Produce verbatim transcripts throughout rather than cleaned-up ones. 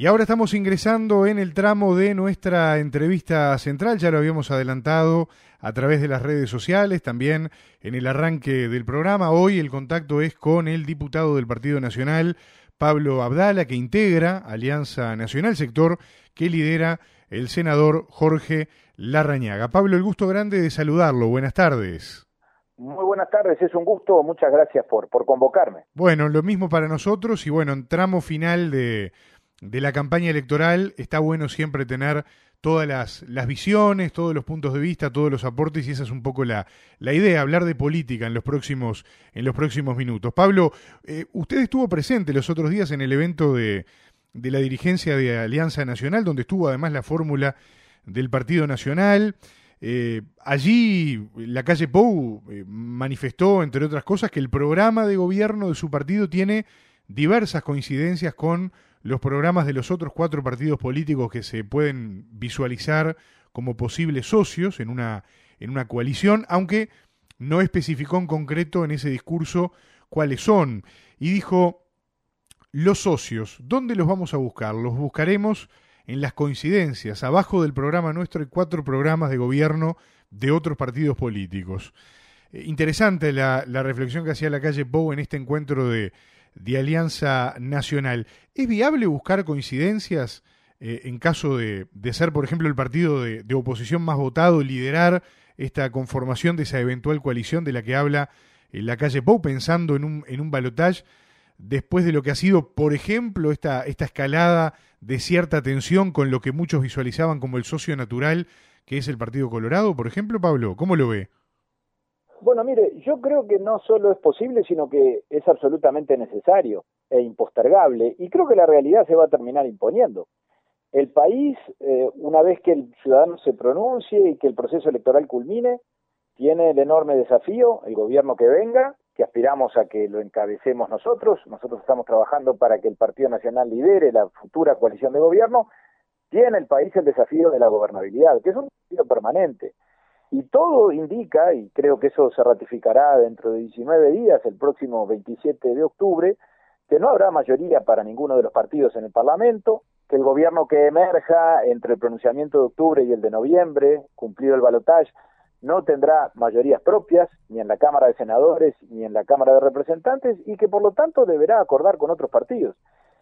Y ahora estamos ingresando en el tramo de nuestra entrevista central, ya lo habíamos adelantado a través de las redes sociales, también en el arranque del programa. Hoy el contacto es con el diputado del Partido Nacional, Pablo Abdala, que integra Alianza Nacional, sector que lidera el senador Jorge Larrañaga. Pablo, el gusto grande de saludarlo. Buenas tardes. Muy buenas tardes, es un gusto, muchas gracias por, por convocarme. Bueno, lo mismo para nosotros y bueno, en tramo final de... de la campaña electoral está bueno siempre tener todas las, las visiones, todos los puntos de vista, todos los aportes, y esa es un poco la, la idea, hablar de política en los próximos, en los próximos minutos. Pablo, eh, usted estuvo presente los otros días en el evento de, de la dirigencia de Alianza Nacional, donde estuvo además la fórmula del Partido Nacional. Eh, allí la calle Pou eh, manifestó, entre otras cosas, que el programa de gobierno de su partido tiene diversas coincidencias con los programas de los otros cuatro partidos políticos que se pueden visualizar como posibles socios en una, en una coalición, aunque no especificó en concreto en ese discurso cuáles son. Y dijo, los socios, ¿dónde los vamos a buscar? Los buscaremos en las coincidencias. Abajo del programa nuestro hay cuatro programas de gobierno de otros partidos políticos. Eh, interesante la, la reflexión que hacía la calle Pou en este encuentro de de Alianza Nacional. ¿Es viable buscar coincidencias eh, en caso de, de ser, por ejemplo, el partido de, de oposición más votado, liderar esta conformación de esa eventual coalición de la que habla eh, la calle Pou, pensando en un, en un balotaje después de lo que ha sido, por ejemplo, esta, esta escalada de cierta tensión con lo que muchos visualizaban como el socio natural, que es el Partido Colorado, por ejemplo? Pablo, ¿cómo lo ve? Bueno, mire, yo creo que no solo es posible, sino que es absolutamente necesario e impostergable, y creo que la realidad se va a terminar imponiendo. El país, eh, una vez que el ciudadano se pronuncie y que el proceso electoral culmine, tiene el enorme desafío, el gobierno que venga, que aspiramos a que lo encabecemos nosotros, nosotros estamos trabajando para que el Partido Nacional lidere la futura coalición de gobierno, tiene el país el desafío de la gobernabilidad, que es un desafío permanente. Y todo indica, y creo que eso se ratificará dentro de diecinueve días, el próximo veintisiete de octubre, que no habrá mayoría para ninguno de los partidos en el Parlamento, que el gobierno que emerja entre el pronunciamiento de octubre y el de noviembre, cumplido el balotaje, no tendrá mayorías propias, ni en la Cámara de Senadores, ni en la Cámara de Representantes, y que por lo tanto deberá acordar con otros partidos.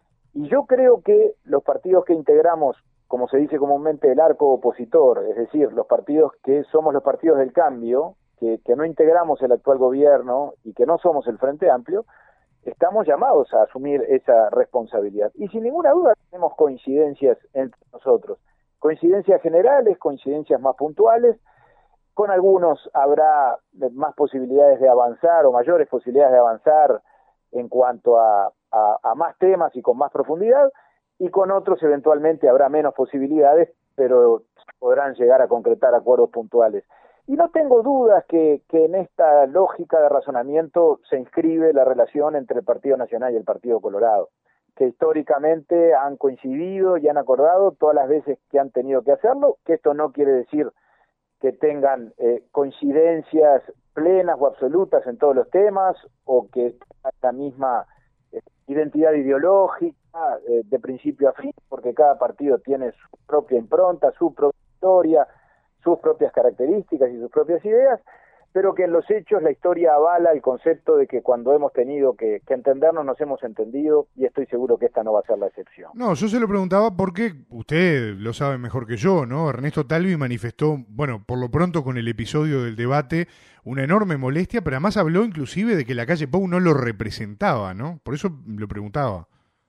Y yo creo que los partidos que integramos, como se dice comúnmente, el arco opositor, es decir, los partidos que somos los partidos del cambio, que, que no integramos el actual gobierno y que no somos el Frente Amplio, estamos llamados a asumir esa responsabilidad. Y sin ninguna duda tenemos coincidencias entre nosotros, coincidencias generales, coincidencias más puntuales, con algunos habrá más posibilidades de avanzar o mayores posibilidades de avanzar en cuanto a, a, a más temas y con más profundidad, y con otros eventualmente habrá menos posibilidades, pero podrán llegar a concretar acuerdos puntuales. Y no tengo dudas que, que en esta lógica de razonamiento se inscribe la relación entre el Partido Nacional y el Partido Colorado, que históricamente han coincidido y han acordado todas las veces que han tenido que hacerlo, que esto no quiere decir que tengan eh, coincidencias plenas o absolutas en todos los temas, o que tengan la misma eh, identidad ideológica, eh, de principio a fin, porque cada partido tiene su propia impronta, su propia historia, sus propias características y sus propias ideas, pero que en los hechos la historia avala el concepto de que cuando hemos tenido que, que entendernos nos hemos entendido, y estoy seguro que esta no va a ser la excepción. No, yo se lo preguntaba porque usted lo sabe mejor que yo, ¿no? Ernesto Talvi manifestó, bueno, por lo pronto con el episodio del debate, una enorme molestia, pero además habló inclusive de que la calle Pou no lo representaba, ¿no? Por eso lo preguntaba.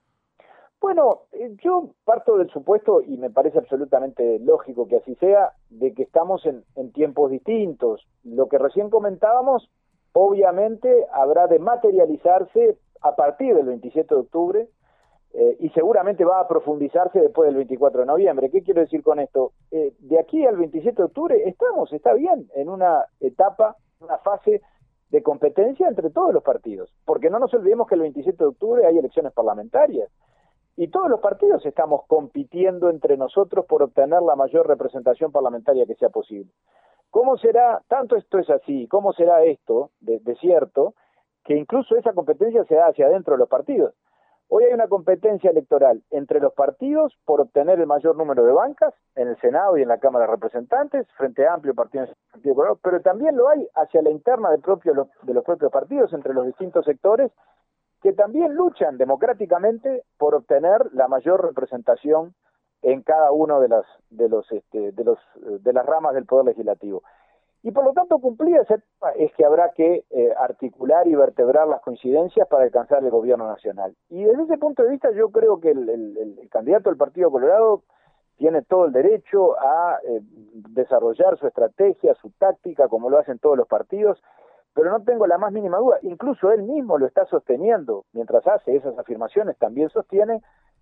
Bueno, yo parto del supuesto, y me parece absolutamente lógico que así sea, de que estamos en, en tiempos distintos. Lo que recién comentábamos, obviamente, habrá de materializarse a partir del veintisiete de octubre, eh, y seguramente va a profundizarse después del veinticuatro de noviembre. ¿Qué quiero decir con esto? Eh, de aquí al veintisiete de octubre estamos, está bien, en una etapa, una fase de competencia entre todos los partidos, porque no nos olvidemos que el veintisiete de octubre hay elecciones parlamentarias, y todos los partidos estamos compitiendo entre nosotros por obtener la mayor representación parlamentaria que sea posible. ¿Cómo será, tanto esto es así, cómo será esto de, de cierto, que incluso esa competencia se da hacia adentro de los partidos? Hoy hay una competencia electoral entre los partidos por obtener el mayor número de bancas en el Senado y en la Cámara de Representantes, Frente Amplio, Partido Partido Colorado, pero también lo hay hacia la interna de, propio, de los propios partidos, entre los distintos sectores, que también luchan democráticamente por obtener la mayor representación en cada uno de las de los este, de los de las ramas del Poder Legislativo. Y por lo tanto, cumplida esa etapa, es que habrá que eh, articular y vertebrar las coincidencias para alcanzar el gobierno nacional. Y desde ese punto de vista, yo creo que el, el, el candidato del Partido Colorado tiene todo el derecho a eh, desarrollar su estrategia, su táctica, como lo hacen todos los partidos, pero no tengo la más mínima duda, incluso él mismo lo está sosteniendo, mientras hace esas afirmaciones, también sostiene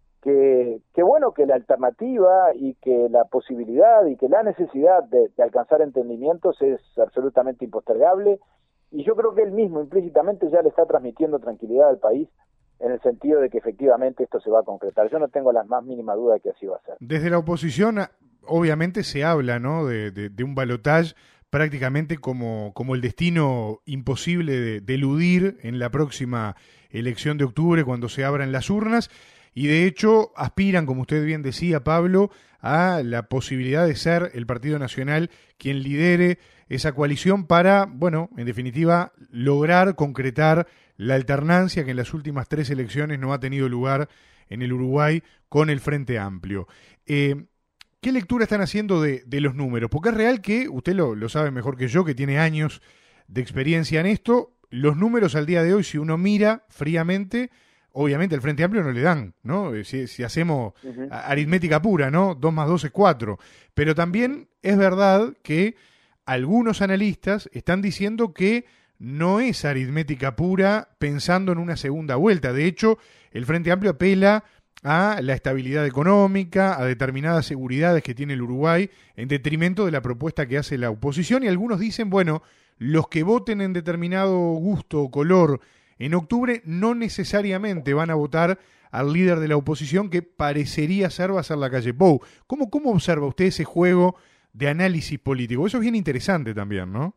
que, que bueno, que la alternativa y que la posibilidad y que la necesidad de, de alcanzar entendimientos es absolutamente impostergable, y yo creo que él mismo implícitamente ya le está transmitiendo tranquilidad al país en el sentido de que efectivamente esto se va a concretar. Yo no tengo la más mínima duda de que así va a ser. Desde la oposición, obviamente se habla, ¿no?, de, de, de un balotaje prácticamente como, como el destino imposible de, de eludir en la próxima elección de octubre cuando se abran las urnas. Y de hecho aspiran, como usted bien decía, Pablo, a la posibilidad de ser el Partido Nacional quien lidere esa coalición para, bueno, en definitiva, lograr concretar la alternancia que en las últimas tres elecciones no ha tenido lugar en el Uruguay con el Frente Amplio. Eh, ¿Qué lectura están haciendo de, de los números? Porque es real que, usted lo, lo sabe mejor que yo, que tiene años de experiencia en esto, los números al día de hoy, si uno mira fríamente, obviamente al Frente Amplio no le dan, ¿no? Si, si hacemos uh-huh. aritmética pura, ¿no? dos más dos es cuatro. Pero también es verdad que algunos analistas están diciendo que no es aritmética pura pensando en una segunda vuelta. De hecho, el Frente Amplio apela a la estabilidad económica, a determinadas seguridades que tiene el Uruguay, en detrimento de la propuesta que hace la oposición. Y algunos dicen, bueno, los que voten en determinado gusto o color en octubre no necesariamente van a votar al líder de la oposición, que parecería ser va a ser la calle Pou. ¿Cómo, cómo observa usted ese juego de análisis político? Eso es bien interesante también, ¿no?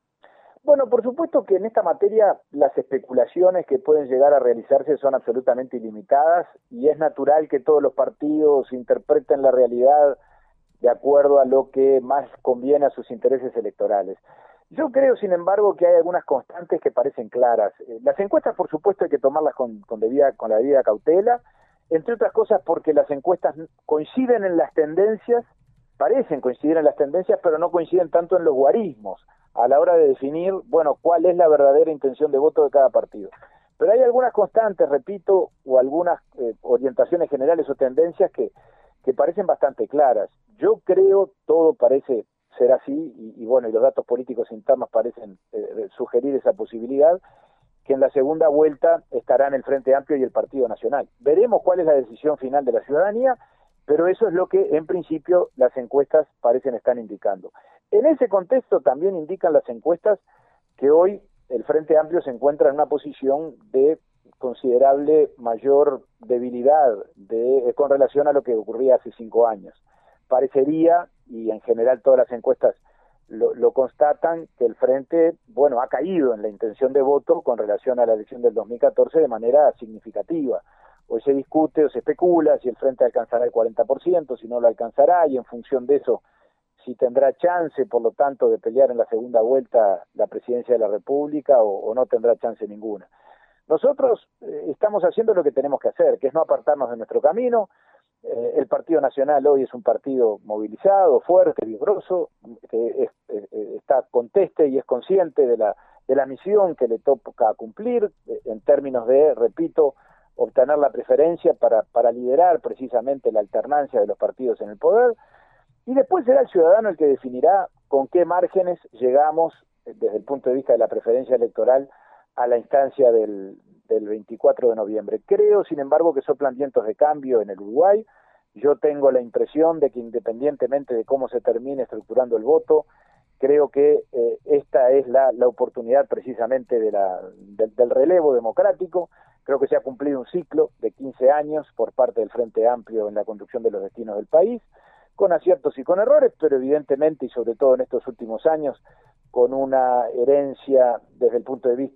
Bueno, por supuesto que en esta materia las especulaciones que pueden llegar a realizarse son absolutamente ilimitadas y es natural que todos los partidos interpreten la realidad de acuerdo a lo que más conviene a sus intereses electorales. Yo creo, sin embargo, que hay algunas constantes que parecen claras. Las encuestas, por supuesto, hay que tomarlas con, con, debida, con la debida cautela, entre otras cosas porque las encuestas coinciden en las tendencias, parecen coincidir en las tendencias, pero no coinciden tanto en los guarismos a la hora de definir, bueno, cuál es la verdadera intención de voto de cada partido. Pero hay algunas constantes, repito, o algunas eh, orientaciones generales o tendencias que, que parecen bastante claras. Yo creo, todo parece ser así, y, y bueno, y los datos políticos internos parecen eh, sugerir esa posibilidad, que en la segunda vuelta estarán el Frente Amplio y el Partido Nacional. Veremos cuál es la decisión final de la ciudadanía, pero eso es lo que en principio las encuestas parecen estar indicando. En ese contexto también indican las encuestas que hoy el Frente Amplio se encuentra en una posición de considerable mayor debilidad de, con relación a lo que ocurría hace cinco años. Parecería, y en general todas las encuestas lo, lo constatan, que el Frente, bueno, ha caído en la intención de voto con relación a la elección del dos mil catorce de manera significativa. Hoy se discute o se especula si el Frente alcanzará el cuarenta por ciento, si no lo alcanzará, y en función de eso, si tendrá chance, por lo tanto, de pelear en la segunda vuelta la presidencia de la República o, o no tendrá chance ninguna. Nosotros eh, estamos haciendo lo que tenemos que hacer, que es no apartarnos de nuestro camino. Eh, el Partido Nacional hoy es un partido movilizado, fuerte, vigoroso, que es, eh, está conteste y es consciente de la, de la misión que le toca cumplir, eh, en términos de, repito, obtener la preferencia para, para liderar precisamente la alternancia de los partidos en el poder. Y después será el ciudadano el que definirá con qué márgenes llegamos, desde el punto de vista de la preferencia electoral, a la instancia del, del veinticuatro de noviembre. Creo, sin embargo, que soplan vientos de cambio en el Uruguay. Yo tengo la impresión de que independientemente de cómo se termine estructurando el voto, creo que eh, esta es la, la oportunidad precisamente de la, de, del relevo democrático. Creo que se ha cumplido un ciclo de quince años por parte del Frente Amplio en la conducción de los destinos del país, con aciertos y con errores, pero evidentemente y sobre todo en estos últimos años, con una herencia desde el punto de vista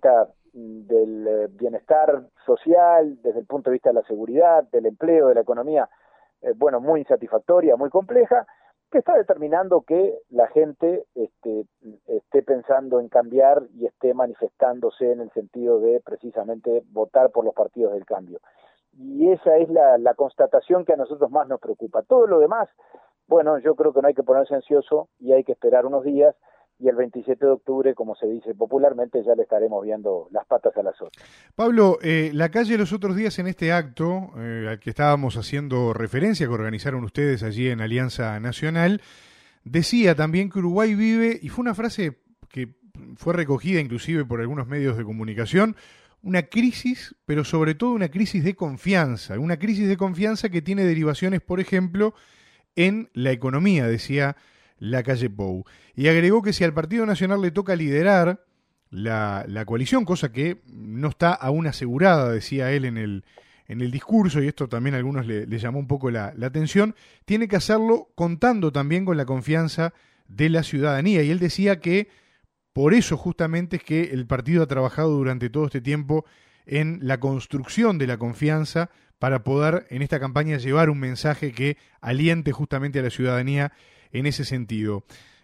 del eh, bienestar social, desde el punto de vista de la seguridad, del empleo, de la economía, eh, bueno, muy insatisfactoria, muy compleja, que está determinando que la gente este, esté pensando en cambiar y esté manifestándose en el sentido de precisamente votar por los partidos del cambio. Y esa es la, la constatación que a nosotros más nos preocupa. Todo lo demás, bueno, yo creo que no hay que ponerse ansioso y hay que esperar unos días, y el veintisiete de octubre, como se dice popularmente, ya le estaremos viendo las patas a las otras. Pablo, eh, la calle los otros días en este acto eh, al que estábamos haciendo referencia, que organizaron ustedes allí en Alianza Nacional, decía también que Uruguay vive, y fue una frase que fue recogida inclusive por algunos medios de comunicación, una crisis, pero sobre todo una crisis de confianza, una crisis de confianza que tiene derivaciones, por ejemplo, en la economía, decía la calle Pou. Y agregó que si al Partido Nacional le toca liderar la, la coalición, cosa que no está aún asegurada, decía él en el, en el discurso, y esto también a algunos le, le llamó un poco la, la atención, tiene que hacerlo contando también con la confianza de la ciudadanía. Y él decía que por eso justamente es que el partido ha trabajado durante todo este tiempo en la construcción de la confianza para poder en esta campaña llevar un mensaje que aliente justamente a la ciudadanía en ese sentido.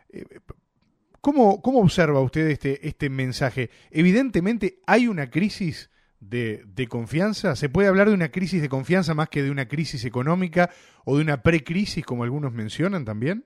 ¿Cómo, cómo observa usted este, este mensaje? Evidentemente hay una crisis de, de confianza. ¿Se puede hablar de una crisis de confianza más que de una crisis económica o de una precrisis, como algunos mencionan también?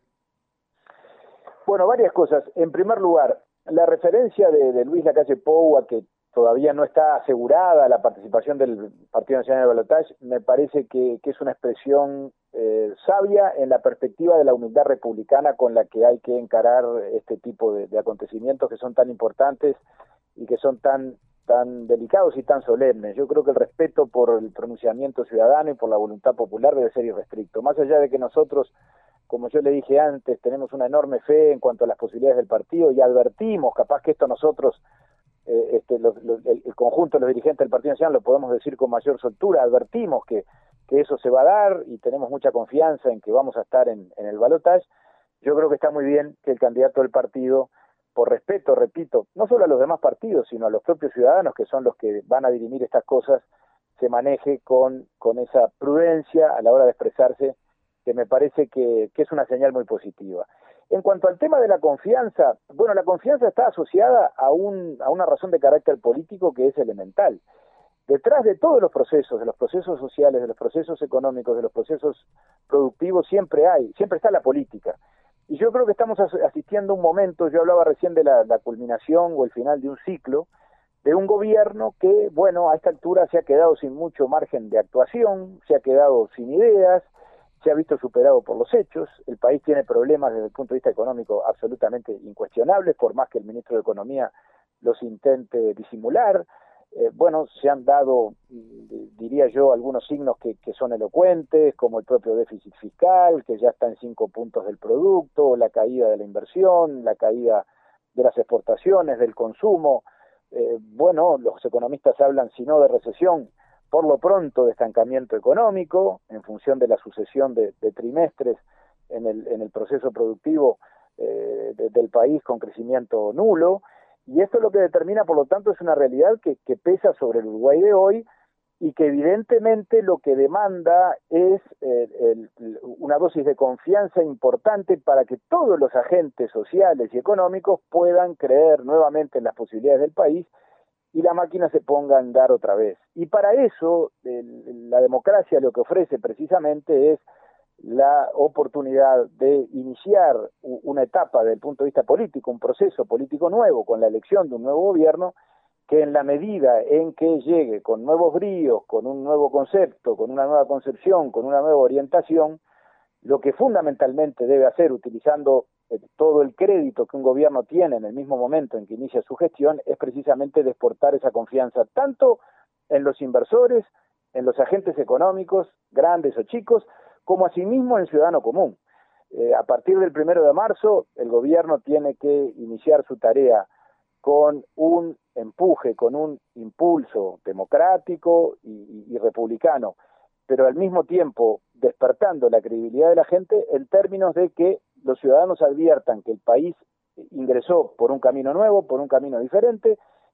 Bueno, varias cosas. En primer lugar, la referencia de, de Luis Lacalle Pou a que todavía no está asegurada la participación del Partido Nacional de Balotaje, me parece que, que es una expresión eh, sabia en la perspectiva de la humildad republicana con la que hay que encarar este tipo de, de acontecimientos que son tan importantes y que son tan, tan delicados y tan solemnes. Yo creo que el respeto por el pronunciamiento ciudadano y por la voluntad popular debe ser irrestricto. Más allá de que nosotros, como yo le dije antes, tenemos una enorme fe en cuanto a las posibilidades del partido y advertimos, capaz que esto nosotros, eh, este, los, los, el, el conjunto de los dirigentes del Partido Nacional lo podemos decir con mayor soltura, advertimos que, que eso se va a dar y tenemos mucha confianza en que vamos a estar en, en el balotaje. Yo creo que está muy bien que el candidato del partido, por respeto, repito, no solo a los demás partidos, sino a los propios ciudadanos, que son los que van a dirimir estas cosas, se maneje con, con esa prudencia a la hora de expresarse, que me parece que, que es una señal muy positiva. En cuanto al tema de la confianza, bueno, la confianza está asociada a, un, a una razón de carácter político que es elemental. Detrás de todos los procesos, de los procesos sociales, de los procesos económicos, de los procesos productivos, siempre hay, siempre está la política. Y yo creo que estamos asistiendo a un momento, yo hablaba recién de la, la culminación o el final de un ciclo, de un gobierno que, bueno, a esta altura se ha quedado sin mucho margen de actuación, se ha quedado sin ideas, se ha visto superado por los hechos. El país tiene problemas desde el punto de vista económico absolutamente incuestionables, por más que el ministro de Economía los intente disimular. Eh, bueno, se han dado, diría yo, algunos signos que, que son elocuentes, como el propio déficit fiscal, que ya está en cinco puntos del producto, la caída de la inversión, la caída de las exportaciones, del consumo. Eh, bueno, los economistas hablan, si no de recesión, por lo pronto de estancamiento económico, en función de la sucesión de, de trimestres en el, en el proceso productivo eh, de, del país con crecimiento nulo, y esto lo que determina, por lo tanto, es una realidad que, que pesa sobre el Uruguay de hoy y que evidentemente lo que demanda es eh, el, una dosis de confianza importante para que todos los agentes sociales y económicos puedan creer nuevamente en las posibilidades del país y la máquina se ponga a andar otra vez. Y para eso, el, la democracia lo que ofrece precisamente es la oportunidad de iniciar una etapa desde el punto de vista político, un proceso político nuevo, con la elección de un nuevo gobierno, que en la medida en que llegue con nuevos bríos, con un nuevo concepto, con una nueva concepción, con una nueva orientación, lo que fundamentalmente debe hacer, utilizando todo el crédito que un gobierno tiene en el mismo momento en que inicia su gestión, es precisamente de exportar esa confianza, tanto en los inversores, en los agentes económicos, grandes o chicos, como asimismo en el ciudadano común. Eh, a partir del primero de marzo, el gobierno tiene que iniciar su tarea con un empuje, con un impulso democrático y, y, y republicano, pero al mismo tiempo despertando la credibilidad de la gente en términos de que los ciudadanos adviertan que el país ingresó por un camino nuevo, por un camino diferente,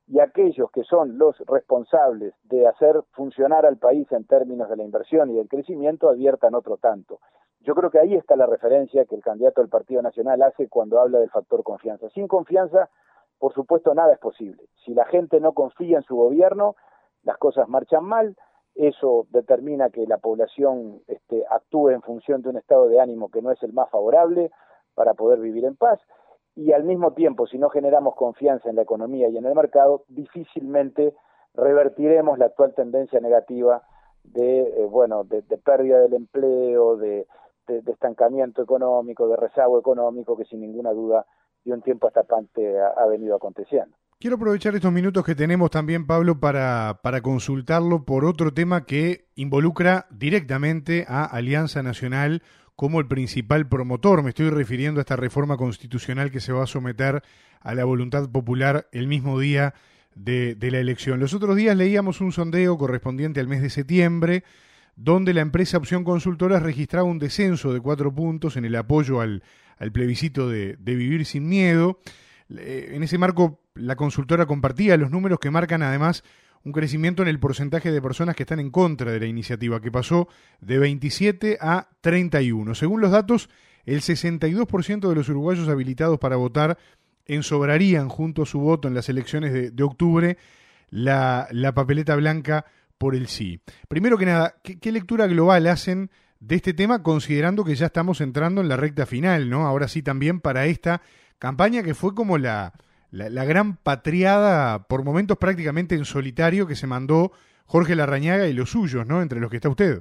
y aquellos que son los responsables de hacer funcionar al país en términos de la inversión y del crecimiento adviertan otro tanto. Yo creo que ahí está la referencia que el candidato del Partido Nacional hace cuando habla del factor confianza. Sin confianza, por supuesto, nada es posible. Si la gente no confía en su gobierno, las cosas marchan mal, eso determina que la población este, actúe en función de un estado de ánimo que no es el más favorable para poder vivir en paz, y al mismo tiempo, si no generamos confianza en la economía y en el mercado, difícilmente revertiremos la actual tendencia negativa de, eh, bueno, de, de pérdida del empleo, de, de, de estancamiento económico, de rezago económico, que sin ninguna duda de un tiempo a esta parte ha, ha venido aconteciendo. Quiero aprovechar estos minutos que tenemos también, Pablo, para, para consultarlo por otro tema que involucra directamente a Alianza Nacional como el principal promotor. Me estoy refiriendo a esta reforma constitucional que se va a someter a la voluntad popular el mismo día de, de la elección. Los otros días leíamos un sondeo correspondiente al mes de septiembre, donde la empresa Opción Consultoras registraba un descenso de cuatro puntos en el apoyo al, al plebiscito de, de Vivir Sin Miedo. En ese marco, la consultora compartía los números que marcan además un crecimiento en el porcentaje de personas que están en contra de la iniciativa, que pasó de veintisiete a treinta y uno. Según los datos, el sesenta y dos por ciento de los uruguayos habilitados para votar ensobrarían junto a su voto en las elecciones de, de octubre la, la papeleta blanca por el sí. Primero que nada, ¿qué, qué lectura global hacen de este tema, considerando que ya estamos entrando en la recta final, ¿no? Ahora sí también para esta campaña que fue como la, la, la gran patriada, por momentos prácticamente en solitario, que se mandó Jorge Larrañaga y los suyos, ¿no? Entre los que está usted.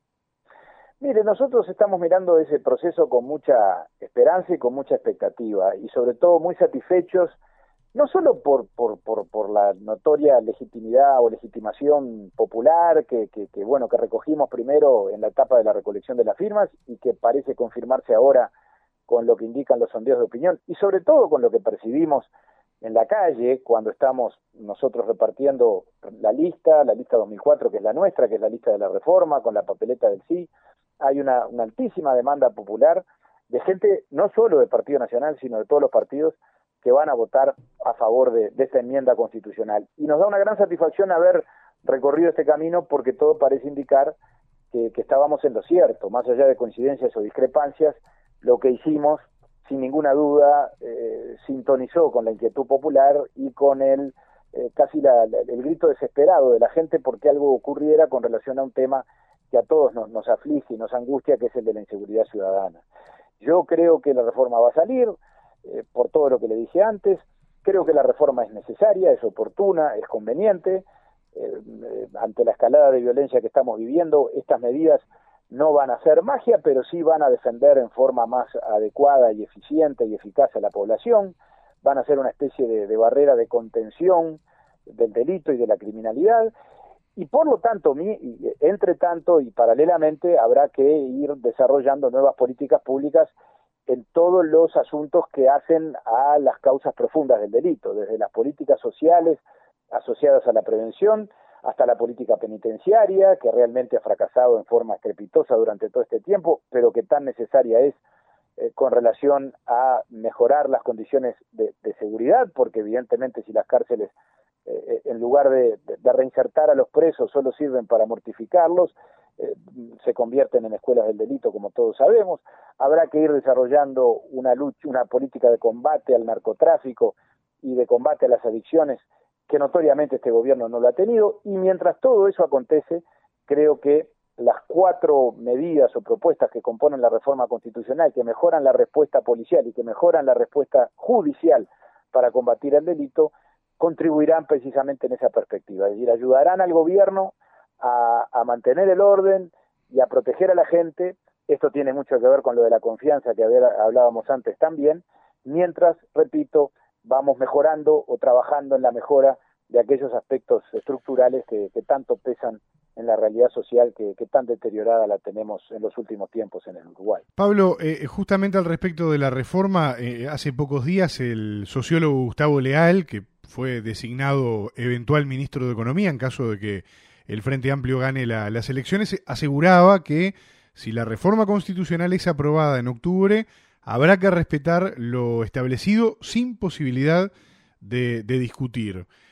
Mire, nosotros estamos mirando ese proceso con mucha esperanza y con mucha expectativa, y sobre todo muy satisfechos, no solo por, por, por, por la notoria legitimidad o legitimación popular que, que, que, bueno, que recogimos primero en la etapa de la recolección de las firmas y que parece confirmarse ahora con lo que indican los sondeos de opinión, y sobre todo con lo que percibimos en la calle cuando estamos nosotros repartiendo la lista, la lista dos mil cuatro, que es la nuestra, que es la lista de la reforma, con la papeleta del sí. Hay una, una altísima demanda popular de gente, no solo del Partido Nacional, sino de todos los partidos, que van a votar a favor de, de esta enmienda constitucional. Y nos da una gran satisfacción haber recorrido este camino, porque todo parece indicar que, que estábamos en lo cierto, más allá de coincidencias o discrepancias. Lo que hicimos, sin ninguna duda, eh, sintonizó con la inquietud popular y con el eh, casi la, la, el grito desesperado de la gente porque algo ocurriera con relación a un tema que a todos nos, nos aflige y nos angustia, que es el de la inseguridad ciudadana. Yo creo que la reforma va a salir, eh, por todo lo que le dije antes. Creo que la reforma es necesaria, es oportuna, es conveniente. Eh, eh, ante la escalada de violencia que estamos viviendo, estas medidas no van a hacer magia, pero sí van a defender en forma más adecuada y eficiente y eficaz a la población, van a ser una especie de, de barrera de contención del delito y de la criminalidad, y por lo tanto, entre tanto y paralelamente, habrá que ir desarrollando nuevas políticas públicas en todos los asuntos que hacen a las causas profundas del delito, desde las políticas sociales asociadas a la prevención, hasta la política penitenciaria, que realmente ha fracasado en forma estrepitosa durante todo este tiempo, pero que tan necesaria es eh, con relación a mejorar las condiciones de, de seguridad, porque evidentemente si las cárceles, eh, en lugar de, de, de reinsertar a los presos, solo sirven para mortificarlos, eh, se convierten en escuelas del delito, como todos sabemos. Habrá que ir desarrollando una lucha, una política de combate al narcotráfico y de combate a las adicciones, que notoriamente este gobierno no lo ha tenido, y mientras todo eso acontece, creo que las cuatro medidas o propuestas que componen la reforma constitucional, que mejoran la respuesta policial y que mejoran la respuesta judicial para combatir el delito, contribuirán precisamente en esa perspectiva, es decir, ayudarán al gobierno a, a mantener el orden y a proteger a la gente. Esto tiene mucho que ver con lo de la confianza que hablábamos antes también, mientras, repito, vamos mejorando o trabajando en la mejora de aquellos aspectos estructurales que, que tanto pesan en la realidad social que, que tan deteriorada la tenemos en los últimos tiempos en el Uruguay. Pablo, eh, justamente al respecto de la reforma, eh, hace pocos días el sociólogo Gustavo Leal, que fue designado eventual ministro de Economía en caso de que el Frente Amplio gane la, las elecciones, aseguraba que si la reforma constitucional es aprobada en octubre, habrá que respetar lo establecido sin posibilidad de, de discutir.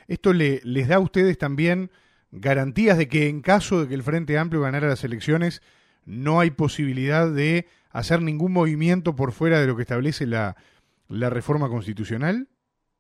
¿Esto le, les da a ustedes también garantías de que en caso de que el Frente Amplio ganara las elecciones, no hay posibilidad de hacer ningún movimiento por fuera de lo que establece la, la reforma constitucional?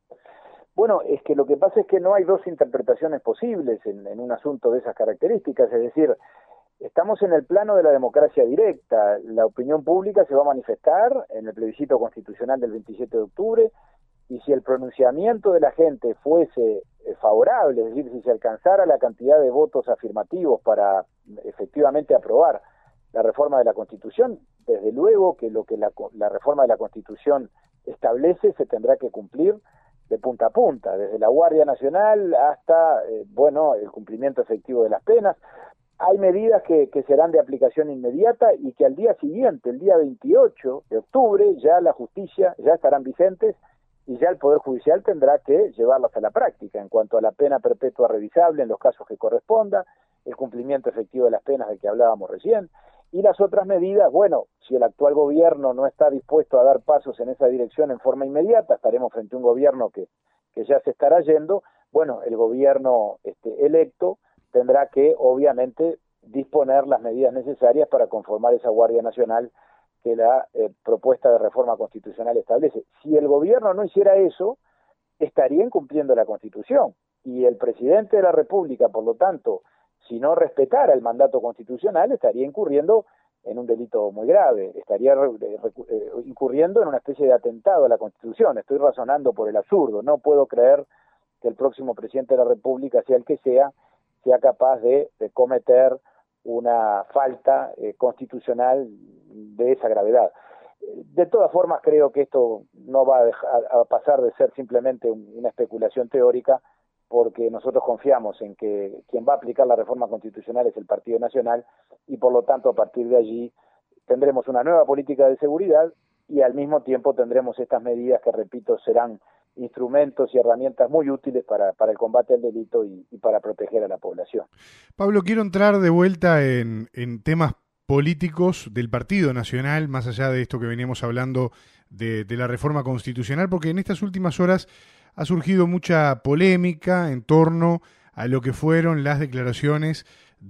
Bueno, es que lo que pasa es que no hay dos interpretaciones posibles en, en un asunto de esas características, es decir, estamos en el plano de la democracia directa, la opinión pública se va a manifestar en el plebiscito constitucional del veintisiete de octubre, y si el pronunciamiento de la gente fuese favorable, es decir, si se alcanzara la cantidad de votos afirmativos para efectivamente aprobar la reforma de la Constitución, desde luego que lo que la, la reforma de la Constitución establece se tendrá que cumplir de punta a punta, desde la Guardia Nacional hasta, eh, bueno, el cumplimiento efectivo de las penas. Hay medidas que, que serán de aplicación inmediata y que al día siguiente, el día veintiocho de octubre, ya la justicia, ya estarán vigentes y ya el Poder Judicial tendrá que llevarlas a la práctica en cuanto a la pena perpetua revisable en los casos que corresponda, el cumplimiento efectivo de las penas de que hablábamos recién, y las otras medidas, bueno, si el actual gobierno no está dispuesto a dar pasos en esa dirección en forma inmediata, estaremos frente a un gobierno que, que ya se estará yendo, bueno, el gobierno este, electo tendrá que, obviamente, disponer las medidas necesarias para conformar esa Guardia Nacional que la eh, propuesta de reforma constitucional establece. Si el gobierno no hiciera eso, estaría incumpliendo la Constitución, y el presidente de la República, por lo tanto, si no respetara el mandato constitucional, estaría incurriendo en un delito muy grave, estaría eh, eh, incurriendo en una especie de atentado a la Constitución. Estoy razonando por el absurdo, no puedo creer que el próximo presidente de la República, sea el que sea, sea capaz de, de cometer una falta eh, constitucional de esa gravedad. De todas formas, creo que esto no va a, dejar, a pasar de ser simplemente un, una especulación teórica, porque nosotros confiamos en que quien va a aplicar la reforma constitucional es el Partido Nacional, y por lo tanto a partir de allí tendremos una nueva política de seguridad y al mismo tiempo tendremos estas medidas que, repito, serán instrumentos y herramientas muy útiles para, para el combate al delito y, y para proteger a la población. Pablo, quiero entrar de vuelta en, en temas políticos del Partido Nacional, más allá de esto que veníamos hablando de, de la reforma constitucional, porque en estas últimas horas ha surgido mucha polémica en torno a lo que fueron las declaraciones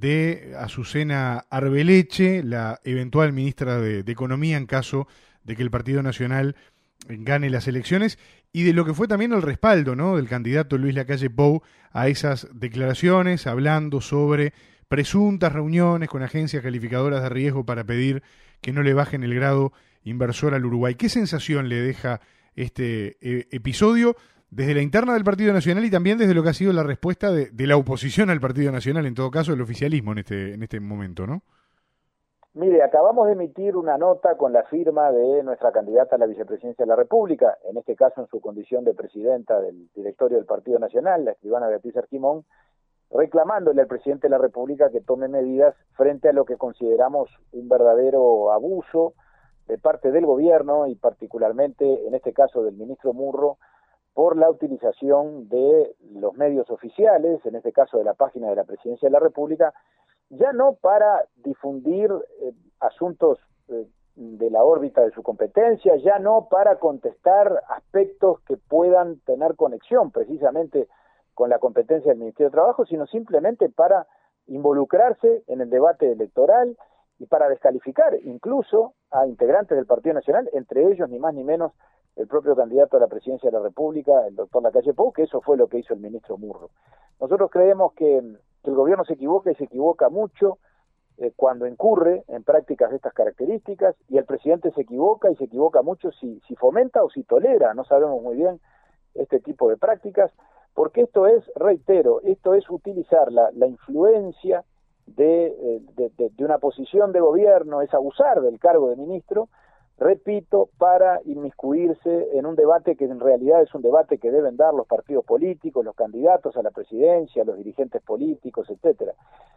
de Azucena Arbeleche, la eventual ministra de, de Economía en caso de que el Partido Nacional gane las elecciones, y de lo que fue también el respaldo, ¿no?, del candidato Luis Lacalle Pou a esas declaraciones, hablando sobre presuntas reuniones con agencias calificadoras de riesgo para pedir que no le bajen el grado inversor al Uruguay. ¿Qué sensación le deja este eh, episodio desde la interna del Partido Nacional y también desde lo que ha sido la respuesta de, de la oposición al Partido Nacional, en todo caso el oficialismo en este, en este momento, ¿no? Mire, acabamos de emitir una nota con la firma de nuestra candidata a la vicepresidencia de la República, en este caso en su condición de presidenta del directorio del Partido Nacional, la escribana Beatriz Arquimón, reclamándole al presidente de la República que tome medidas frente a lo que consideramos un verdadero abuso de parte del gobierno y particularmente, en este caso, del ministro Murro, por la utilización de los medios oficiales, en este caso de la página de la Presidencia de la República, ya no para difundir eh, asuntos eh, de la órbita de su competencia, ya no para contestar aspectos que puedan tener conexión precisamente con la competencia del Ministerio de Trabajo, sino simplemente para involucrarse en el debate electoral y para descalificar incluso a integrantes del Partido Nacional, entre ellos ni más ni menos el propio candidato a la presidencia de la República, el doctor Lacalle Pou, que eso fue lo que hizo el ministro Murro. Nosotros creemos que, que el gobierno se equivoca y se equivoca mucho eh, cuando incurre en prácticas de estas características, y el presidente se equivoca y se equivoca mucho si, si fomenta o si tolera, no sabemos muy bien, este tipo de prácticas, porque esto es, reitero, esto es utilizar la, la influencia de, de, de, de una posición de gobierno, es abusar del cargo de ministro, repito, para inmiscuirse en un debate que en realidad es un debate que deben dar los partidos políticos, los candidatos a la presidencia, los dirigentes políticos, etcétera.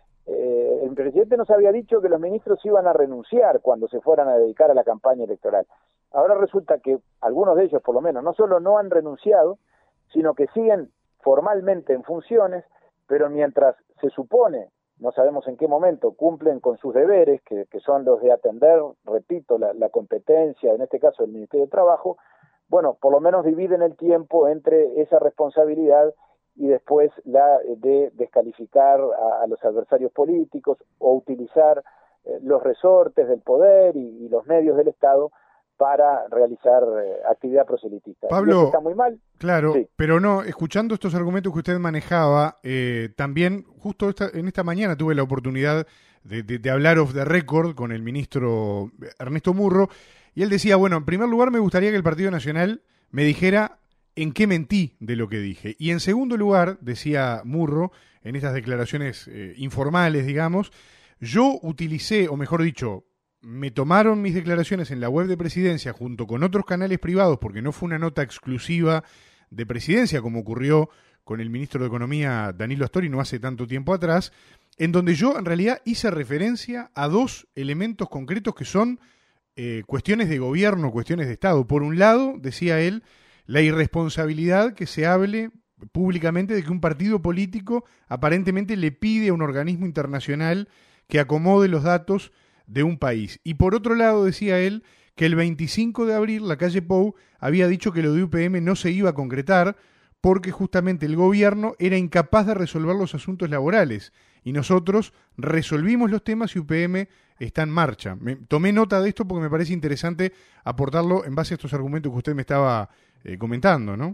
Eh, el presidente nos había dicho que los ministros iban a renunciar cuando se fueran a dedicar a la campaña electoral. Ahora resulta que algunos de ellos, por lo menos, no solo no han renunciado, sino que siguen formalmente en funciones, pero mientras se supone, no sabemos en qué momento, cumplen con sus deberes, que, que son los de atender, repito, la, la competencia, en este caso del Ministerio de Trabajo, bueno, por lo menos dividen el tiempo entre esa responsabilidad y después la de descalificar a, a los adversarios políticos o utilizar eh, los resortes del poder y, y los medios del Estado para realizar eh, actividad proselitista. Pablo, y eso está muy mal. Claro, sí. pero no, escuchando estos argumentos que usted manejaba, eh, también justo esta, en esta mañana tuve la oportunidad de, de, de hablar off the record con el ministro Ernesto Murro, y él decía, bueno, en primer lugar me gustaría que el Partido Nacional me dijera en qué mentí de lo que dije. Y en segundo lugar, decía Murro, en estas declaraciones eh, informales, digamos, yo utilicé, o mejor dicho, me tomaron mis declaraciones en la web de Presidencia junto con otros canales privados, porque no fue una nota exclusiva de Presidencia, como ocurrió con el ministro de Economía Danilo Astori no hace tanto tiempo atrás, en donde yo en realidad hice referencia a dos elementos concretos que son eh, cuestiones de gobierno, cuestiones de Estado. Por un lado, decía él, la irresponsabilidad que se hable públicamente de que un partido político aparentemente le pide a un organismo internacional que acomode los datos de un país. Y por otro lado, decía él, que el veinticinco de abril la calle Pou había dicho que lo de U P M no se iba a concretar porque justamente el gobierno era incapaz de resolver los asuntos laborales y nosotros resolvimos los temas y U P M está en marcha. Me, tomé nota de esto porque me parece interesante aportarlo en base a estos argumentos que usted me estaba eh, comentando, ¿no?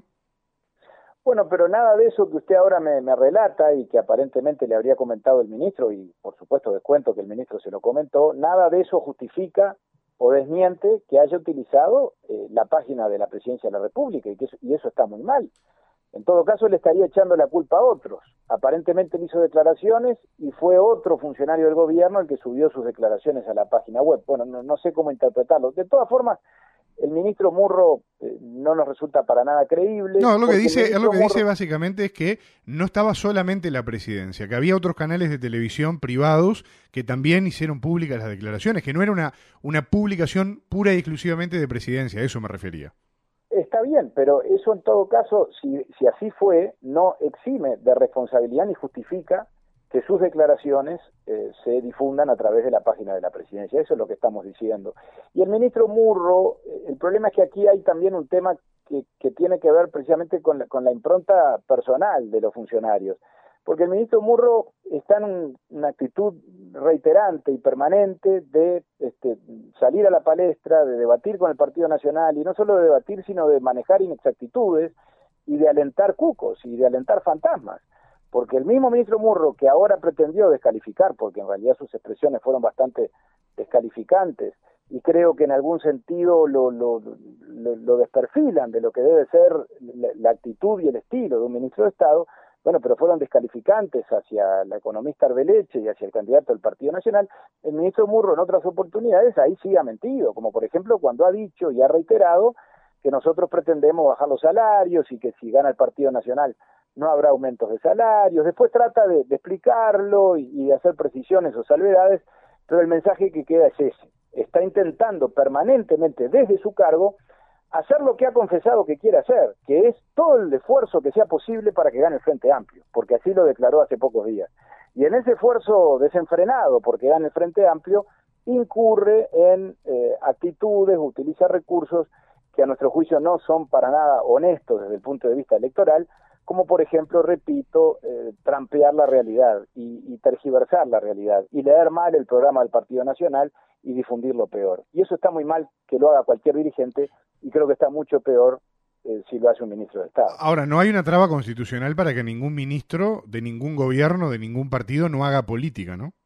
Bueno, pero nada de eso que usted ahora me, me relata y que aparentemente le habría comentado el ministro, y por supuesto descuento que el ministro se lo comentó, nada de eso justifica o desmiente que haya utilizado eh, la página de la Presidencia de la República, y, que eso, y eso está muy mal. En todo caso, le estaría echando la culpa a otros. Aparentemente él hizo declaraciones y fue otro funcionario del gobierno el que subió sus declaraciones a la página web. Bueno, no, no sé cómo interpretarlo. De todas formas, el ministro Murro eh, no nos resulta para nada creíble. No, lo que dice, lo que Murro... dice básicamente es que no estaba solamente la Presidencia, que había otros canales de televisión privados que también hicieron públicas las declaraciones, que no era una, una publicación pura y exclusivamente de Presidencia, a eso me refería. Está bien, pero eso en todo caso, si, si así fue, no exime de responsabilidad ni justifica que sus declaraciones eh, se difundan a través de la página de la Presidencia. Eso es lo que estamos diciendo. Y el ministro Murro, el problema es que aquí hay también un tema que, que tiene que ver precisamente con la, con la impronta personal de los funcionarios. Porque el ministro Murro está en un, una actitud reiterante y permanente de este, salir a la palestra, de debatir con el Partido Nacional, y no solo de debatir, sino de manejar inexactitudes y de alentar cucos y de alentar fantasmas. Porque el mismo ministro Murro, que ahora pretendió descalificar, porque en realidad sus expresiones fueron bastante descalificantes, y creo que en algún sentido lo, lo, lo, lo desperfilan de lo que debe ser la, la actitud y el estilo de un ministro de Estado, bueno, pero fueron descalificantes hacia la economista Arbeleche y hacia el candidato del Partido Nacional. El ministro Murro en otras oportunidades ahí sí ha mentido, como por ejemplo cuando ha dicho y ha reiterado que nosotros pretendemos bajar los salarios y que si gana el Partido Nacional no habrá aumentos de salarios. Después trata de, de explicarlo y, y de hacer precisiones o salvedades, pero el mensaje que queda es ese. Está intentando permanentemente desde su cargo hacer lo que ha confesado que quiere hacer, que es todo el esfuerzo que sea posible para que gane el Frente Amplio, porque así lo declaró hace pocos días. Y en ese esfuerzo desenfrenado porque gane el Frente Amplio, incurre en eh, actitudes, utiliza recursos que a nuestro juicio no son para nada honestos desde el punto de vista electoral, como por ejemplo, repito, eh, trampear la realidad y, y tergiversar la realidad, y leer mal el programa del Partido Nacional y difundirlo peor. Y eso está muy mal que lo haga cualquier dirigente, y creo que está mucho peor eh, si lo hace un ministro de Estado. Ahora, no hay una traba constitucional para que ningún ministro de ningún gobierno, de ningún partido, no haga política, ¿no?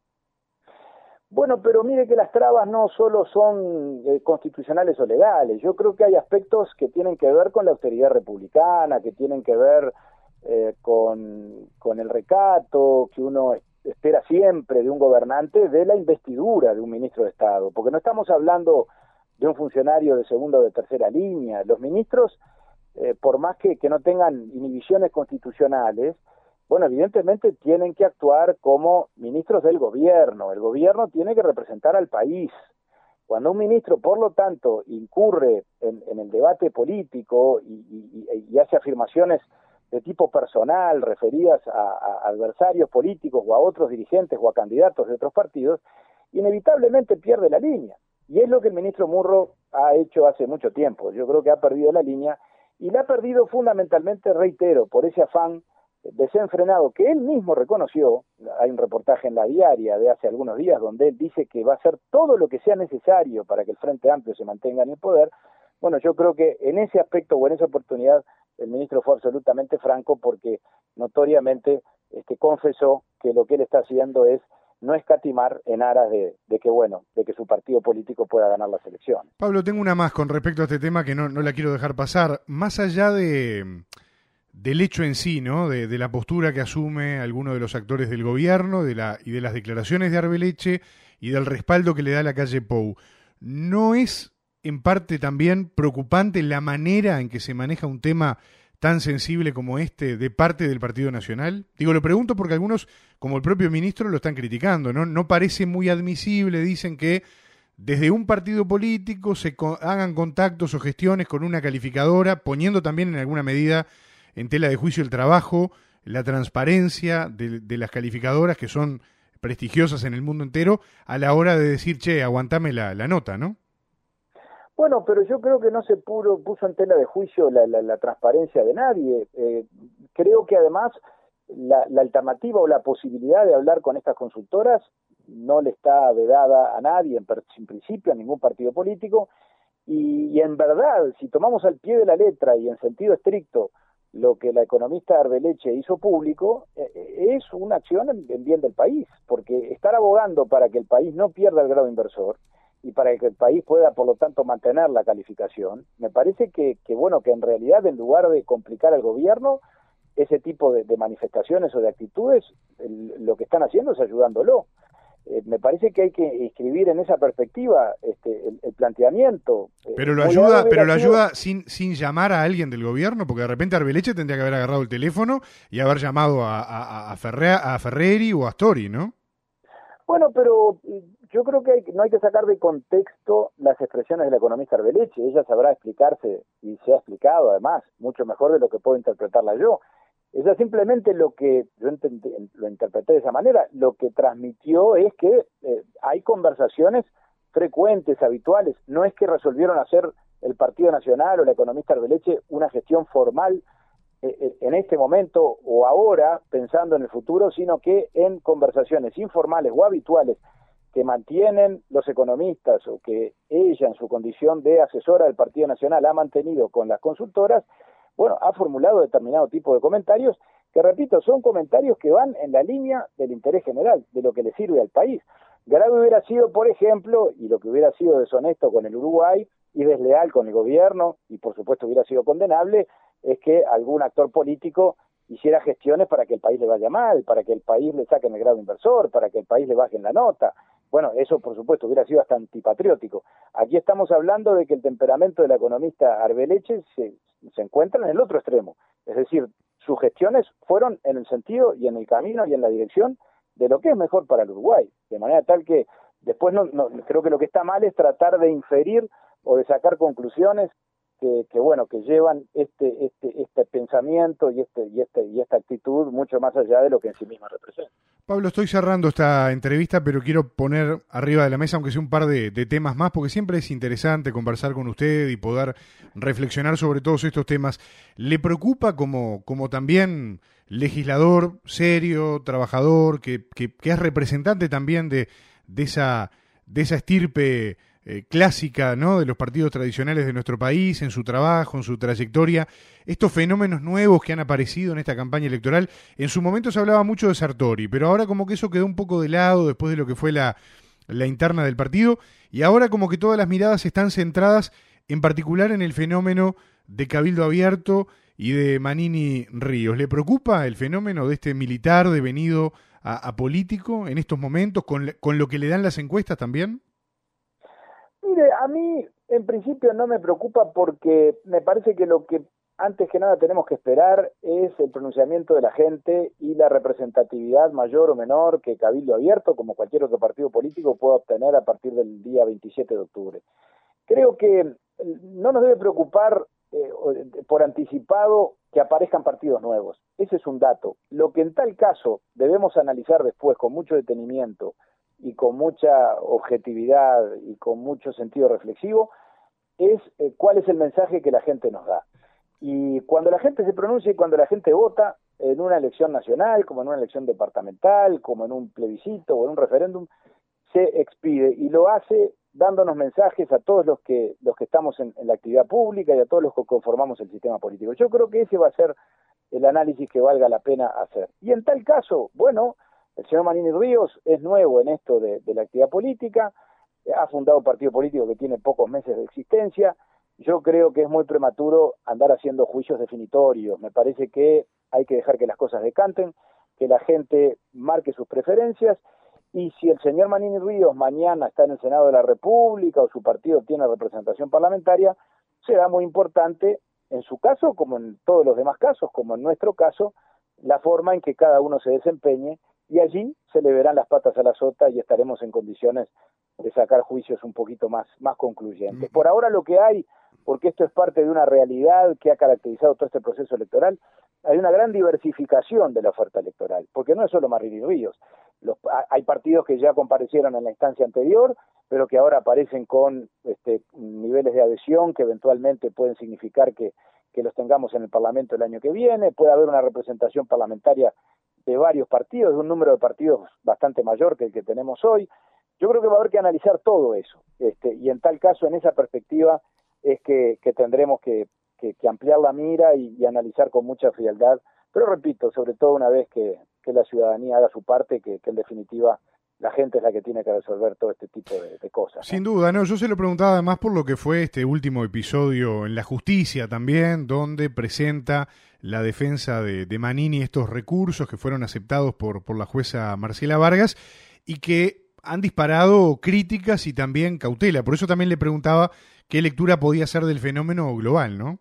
Bueno, pero mire que las trabas no solo son eh, constitucionales o legales. Yo creo que hay aspectos que tienen que ver con la austeridad republicana, que tienen que ver eh, con, con el recato que uno espera siempre de un gobernante, de la investidura de un ministro de Estado, porque no estamos hablando de un funcionario de segunda o de tercera línea. Los ministros, eh, por más que, que no tengan inhibiciones constitucionales, bueno, evidentemente tienen que actuar como ministros del gobierno. El gobierno tiene que representar al país. Cuando un ministro, por lo tanto, incurre en, en el debate político y, y, y hace afirmaciones de tipo personal referidas a, a adversarios políticos o a otros dirigentes o a candidatos de otros partidos, inevitablemente pierde la línea. Y es lo que el ministro Murro ha hecho hace mucho tiempo. Yo creo que ha perdido la línea y la ha perdido fundamentalmente, reitero, por ese afán desenfrenado que él mismo reconoció. Hay un reportaje en La Diaria de hace algunos días donde él dice que va a hacer todo lo que sea necesario para que el Frente Amplio se mantenga en el poder. Bueno, yo creo que en ese aspecto o en esa oportunidad el ministro fue absolutamente franco, porque notoriamente este, confesó que lo que él está haciendo es no escatimar en aras de, de que, bueno, de que su partido político pueda ganar las elecciones. Pablo, tengo una más con respecto a este tema que no, no la quiero dejar pasar. Más allá de del hecho en sí, ¿no? De, de la postura que asume alguno de los actores del gobierno, de la, y de las declaraciones de Arbeleche y del respaldo que le da la calle Pou, ¿no es en parte también preocupante la manera en que se maneja un tema tan sensible como este de parte del Partido Nacional? Digo, lo pregunto porque algunos, como el propio ministro, lo están criticando, ¿no? No parece muy admisible, dicen que desde un partido político se co- hagan contactos o gestiones con una calificadora, poniendo también en alguna medida en tela de juicio el trabajo, la transparencia de, de las calificadoras, que son prestigiosas en el mundo entero, a la hora de decir, che, aguantame la, la nota, ¿no? Bueno, pero yo creo que no se pudo, puso en tela de juicio la, la, la transparencia de nadie. Eh, creo que además la, la alternativa o la posibilidad de hablar con estas consultoras no le está vedada a nadie, en, en principio a ningún partido político, y, y en verdad, si tomamos al pie de la letra y en sentido estricto lo que la economista Arbeleche hizo público, eh, es una acción en, en bien del país, porque estar abogando para que el país no pierda el grado inversor y para que el país pueda, por lo tanto, mantener la calificación, me parece que, que bueno, que en realidad, en lugar de complicar al gobierno, ese tipo de, de manifestaciones o de actitudes, el, lo que están haciendo es ayudándolo. Eh, me parece que hay que escribir en esa perspectiva este, el, el planteamiento. Pero lo ayuda, pero lo ayuda sin, sin llamar a alguien del gobierno, porque de repente Arbeleche tendría que haber agarrado el teléfono y haber llamado a, a, a, Ferre, a Ferreri o a Astori, ¿no? Bueno, pero yo creo que hay, no hay que sacar de contexto las expresiones de la economista Arbeleche. Ella sabrá explicarse, y se ha explicado además, mucho mejor de lo que puedo interpretarla yo. Ella simplemente lo que, yo entendí, lo interpreté de esa manera, lo que transmitió es que eh, hay conversaciones frecuentes, habituales. No es que resolvieron hacer el Partido Nacional o la economista Arbeleche una gestión formal eh, en este momento o ahora, pensando en el futuro, sino que en conversaciones informales o habituales que mantienen los economistas o que ella, en su condición de asesora del Partido Nacional, ha mantenido con las consultoras, bueno, ha formulado determinado tipo de comentarios que, repito, son comentarios que van en la línea del interés general, de lo que le sirve al país. Grave hubiera sido, por ejemplo, y lo que hubiera sido deshonesto con el Uruguay y desleal con el gobierno, y por supuesto hubiera sido condenable, es que algún actor político hiciera gestiones para que el país le vaya mal, para que el país le saquen el grado inversor, para que el país le bajen la nota. Bueno, eso por supuesto hubiera sido hasta antipatriótico. Aquí estamos hablando de que el temperamento de la economista Arbeleche se, se encuentra en el otro extremo. Es decir, sus gestiones fueron en el sentido y en el camino y en la dirección de lo que es mejor para el Uruguay. De manera tal que después no, no creo que lo que está mal es tratar de inferir o de sacar conclusiones que, que bueno, que llevan este este este pensamiento y este y este y esta actitud mucho más allá de lo que en sí misma representa. Pablo, estoy cerrando esta entrevista, pero quiero poner arriba de la mesa, aunque sea un par de, de temas más, porque siempre es interesante conversar con usted y poder reflexionar sobre todos estos temas. ¿Le preocupa como, como también legislador serio, trabajador, que, que, que es representante también de, de esa, de esa estirpe eh, clásica, ¿no?, de los partidos tradicionales de nuestro país, en su trabajo, en su trayectoria, estos fenómenos nuevos que han aparecido en esta campaña electoral? En su momento se hablaba mucho de Sartori, pero ahora como que eso quedó un poco de lado después de lo que fue la, la interna del partido, y ahora como que todas las miradas están centradas en particular en el fenómeno de Cabildo Abierto y de Manini Ríos. ¿Le preocupa el fenómeno de este militar devenido a, a político en estos momentos, con, con lo que le dan las encuestas también? Mire, a mí en principio no me preocupa, porque me parece que lo que antes que nada tenemos que esperar es el pronunciamiento de la gente y la representatividad mayor o menor que Cabildo Abierto, como cualquier otro partido político, pueda obtener a partir del día veintisiete de octubre. Creo que no nos debe preocupar eh, por anticipado que aparezcan partidos nuevos. Ese es un dato. Lo que en tal caso debemos analizar después con mucho detenimiento y con mucha objetividad y con mucho sentido reflexivo es eh, cuál es el mensaje que la gente nos da. Y cuando la gente se pronuncia y cuando la gente vota, en una elección nacional, como en una elección departamental, como en un plebiscito o en un referéndum, se expide y lo hace dándonos mensajes a todos los que los que estamos en, en la actividad pública y a todos los que conformamos el sistema político. Yo creo que ese va a ser el análisis que valga la pena hacer. Y en tal caso, bueno, el señor Manini Ríos es nuevo en esto de, de la actividad política, ha fundado un partido político que tiene pocos meses de existencia. Yo creo que es muy prematuro andar haciendo juicios definitorios. Me parece que hay que dejar que las cosas decanten, que la gente marque sus preferencias, y si el señor Manini Ríos mañana está en el Senado de la República o su partido tiene representación parlamentaria, será muy importante, en su caso como en todos los demás casos, como en nuestro caso, la forma en que cada uno se desempeñe, y allí se le verán las patas a la sota y estaremos en condiciones de sacar juicios un poquito más, más concluyentes. Por ahora lo que hay, porque esto es parte de una realidad que ha caracterizado todo este proceso electoral, hay una gran diversificación de la oferta electoral, porque no es solo Manini Ríos. Los, hay partidos que ya comparecieron en la instancia anterior, pero que ahora aparecen con este, niveles de adhesión que eventualmente pueden significar que, que los tengamos en el Parlamento el año que viene. Puede haber una representación parlamentaria de varios partidos, de un número de partidos bastante mayor que el que tenemos hoy. Yo creo que va a haber que analizar todo eso, este, y en tal caso, en esa perspectiva, es que, que tendremos que, que, que ampliar la mira y, y analizar con mucha frialdad, pero repito, sobre todo una vez que, que la ciudadanía haga su parte, que, que en definitiva la gente es la que tiene que resolver todo este tipo de, de cosas, ¿no? Sin duda, no, yo se lo preguntaba además por lo que fue este último episodio en la justicia también, donde presenta la defensa de, de Manini estos recursos que fueron aceptados por, por la jueza Marcela Vargas y que han disparado críticas y también cautela. Por eso también le preguntaba qué lectura podía hacer del fenómeno global, ¿no?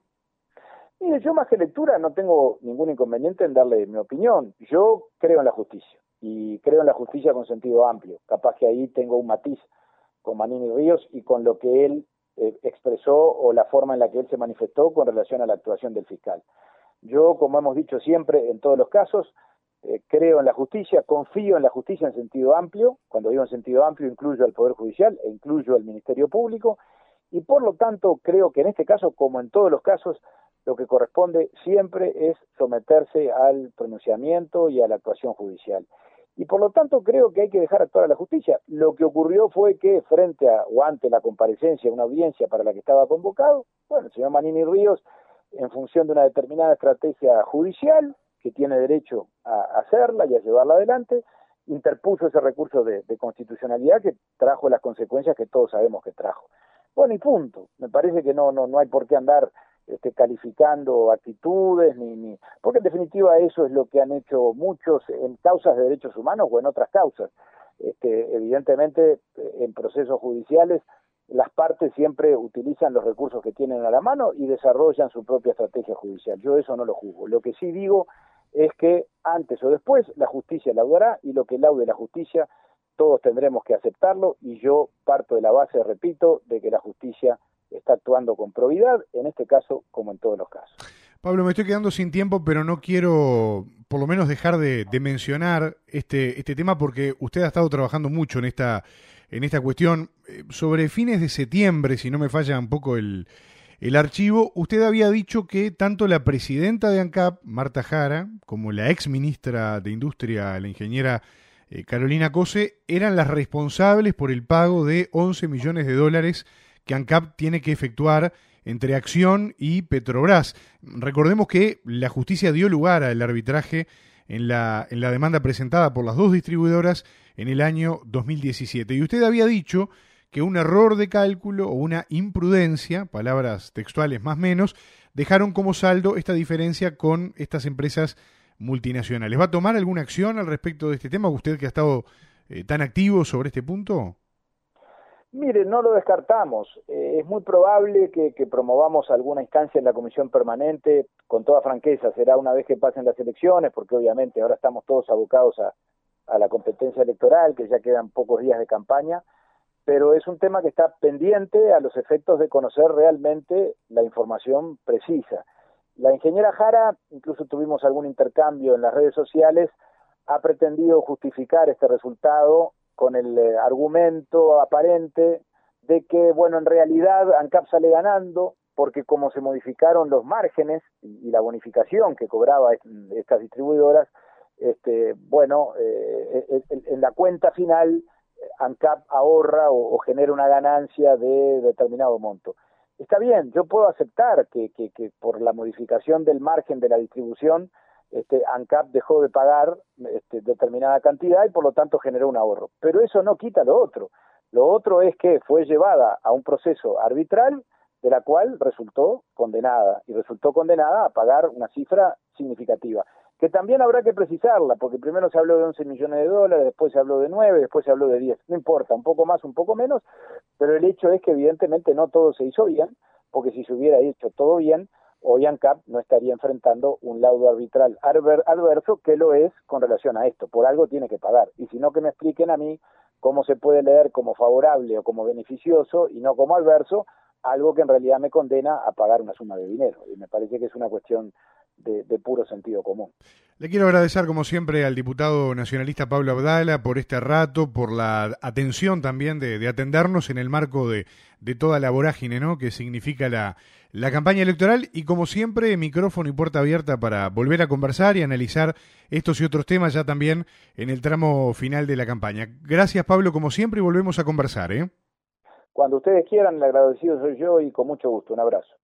Mire, yo más que lectura no tengo ningún inconveniente en darle mi opinión. Yo creo en la justicia, y creo en la justicia con sentido amplio. Capaz que ahí tengo un matiz con Manini Ríos y con lo que él eh, expresó o la forma en la que él se manifestó con relación a la actuación del fiscal. Yo, como hemos dicho siempre en todos los casos, eh, creo en la justicia, confío en la justicia en sentido amplio. Cuando digo en sentido amplio incluyo al Poder Judicial e incluyo al Ministerio Público, y por lo tanto creo que en este caso, como en todos los casos, lo que corresponde siempre es someterse al pronunciamiento y a la actuación judicial. Y por lo tanto creo que hay que dejar actuar a la justicia. Lo que ocurrió fue que frente a o ante la comparecencia, una audiencia para la que estaba convocado, bueno, el señor Manini Ríos, en función de una determinada estrategia judicial, que tiene derecho a hacerla y a llevarla adelante, interpuso ese recurso de, de constitucionalidad que trajo las consecuencias que todos sabemos que trajo. Bueno, y punto. Me parece que no, no, no hay por qué andar Este, calificando actitudes, ni, ni porque en definitiva eso es lo que han hecho muchos en causas de derechos humanos o en otras causas. Este, evidentemente, en procesos judiciales, las partes siempre utilizan los recursos que tienen a la mano y desarrollan su propia estrategia judicial. Yo eso no lo juzgo. Lo que sí digo es que antes o después la justicia laudará, y lo que laude la justicia todos tendremos que aceptarlo, y yo parto de la base, repito, de que la justicia está actuando con probidad, en este caso como en todos los casos. Pablo, me estoy quedando sin tiempo, pero no quiero por lo menos dejar de, de mencionar este, este tema porque usted ha estado trabajando mucho en esta, en esta cuestión. Sobre fines de septiembre, si no me falla un poco el, el archivo, usted había dicho que tanto la presidenta de ANCAP, Marta Jara, como la ex ministra de Industria, la ingeniera eh, Carolina Cose, eran las responsables por el pago de once millones de dólares que ANCAP tiene que efectuar entre Acción y Petrobras. Recordemos que la justicia dio lugar al arbitraje en la, en la demanda presentada por las dos distribuidoras en el año dos mil diecisiete. Y usted había dicho que un error de cálculo o una imprudencia, palabras textuales más o menos, dejaron como saldo esta diferencia con estas empresas multinacionales. ¿Va a tomar alguna acción al respecto de este tema, usted que ha estado eh, tan activo sobre este punto? Mire, no lo descartamos. Eh, es muy probable que, que promovamos alguna instancia en la comisión permanente, con toda franqueza, será una vez que pasen las elecciones, porque obviamente ahora estamos todos abocados a, a la competencia electoral, que ya quedan pocos días de campaña, pero es un tema que está pendiente a los efectos de conocer realmente la información precisa. La ingeniera Jara, incluso tuvimos algún intercambio en las redes sociales, ha pretendido justificar este resultado con el eh, argumento aparente de que, bueno, en realidad ANCAP sale ganando porque como se modificaron los márgenes y, y la bonificación que cobraba estas distribuidoras, este, bueno, eh, en, en la cuenta final ANCAP ahorra o, o genera una ganancia de determinado monto. Está bien, yo puedo aceptar que, que, que por la modificación del margen de la distribución, este, ANCAP dejó de pagar este, determinada cantidad y por lo tanto generó un ahorro. Pero eso no quita lo otro. Lo otro es que fue llevada a un proceso arbitral de la cual resultó condenada, y resultó condenada a pagar una cifra significativa, que también habrá que precisarla, porque primero se habló de once millones de dólares, después se habló de nueve, después se habló de diez, no importa, un poco más, un poco menos, pero el hecho es que evidentemente no todo se hizo bien, porque si se hubiera hecho todo bien, hoy ANCAP no estaría enfrentando un laudo arbitral adverso, que lo es con relación a esto, por algo tiene que pagar, y si no que me expliquen a mí cómo se puede leer como favorable o como beneficioso y no como adverso, algo que en realidad me condena a pagar una suma de dinero, y me parece que es una cuestión de, de puro sentido común. Le quiero agradecer como siempre al diputado nacionalista Pablo Abdala por este rato, por la atención también de, de atendernos en el marco de, de toda la vorágine, ¿no?, que significa la, la campaña electoral, y como siempre micrófono y puerta abierta para volver a conversar y analizar estos y otros temas ya también en el tramo final de la campaña. Gracias, Pablo, como siempre, y volvemos a conversar, ¿eh? Cuando ustedes quieran, el agradecido soy yo y con mucho gusto. Un abrazo.